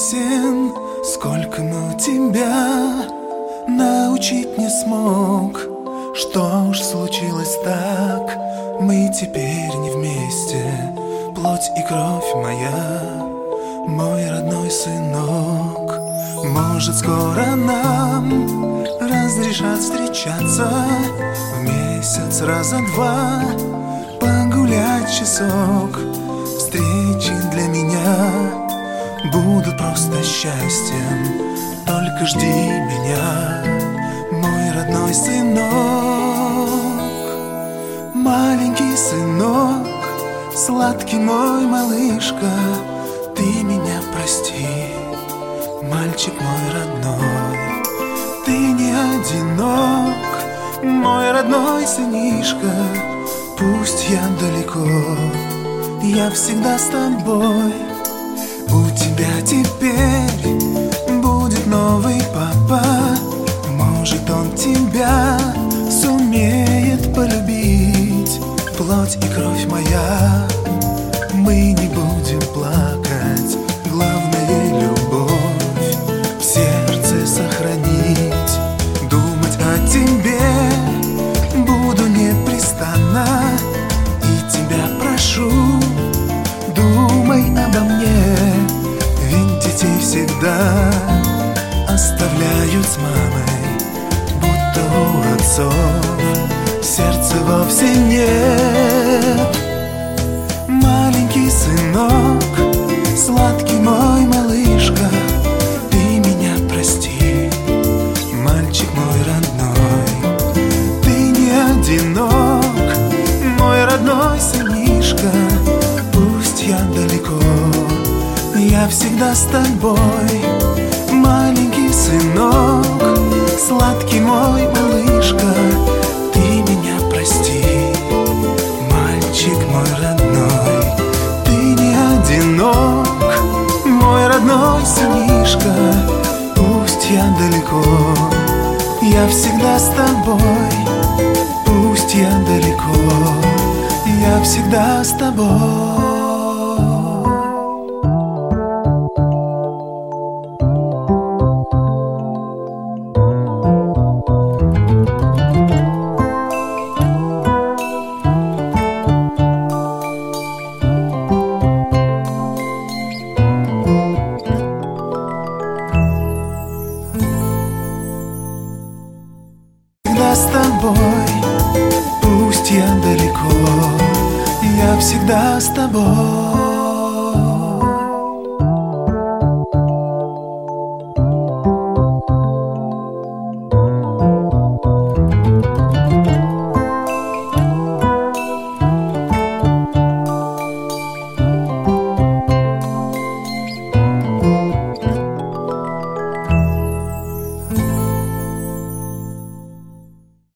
песен, сколько мы тебя научить не смог. Что ж случилось так, мы теперь не вместе. Плоть и кровь моя, мой родной сынок. Может, скоро нам разрешат встречаться в месяц раза два, погулять часок. Встречи для меня будут просто счастьем. Только жди меня, мой родной сынок. Маленький сынок, сладкий мой малышка, ты меня прости, мальчик мой родной. Ты не одинок, мой родной сынишка. Пусть я далеко, я всегда с тобой. У тебя теперь будет новый папа. Может, он тебя сумеет полюбить. Плоть и кровь моя, мы не будем плакать. Главное — любовь в сердце сохранить. Думать о тебе буду непрестанно, и тебя прошу, думай обо мне. Ведь детей всегда оставляют с мамой, будто у отцов сердца вовсе нет. Маленький сынок, сладкий мой малышка, ты меня прости, мальчик мой родной. Ты не одинок, мой родной сынишка. Пусть я далеко, я всегда с тобой. Маленький сынок, сладкий мой малышка, ты меня прости, мальчик мой родной. Ты не одинок, мой родной сынишка. Пусть я далеко, я всегда с тобой. Пусть я далеко, я всегда с тобой. С тобой, пусть я далеко, я всегда с тобой.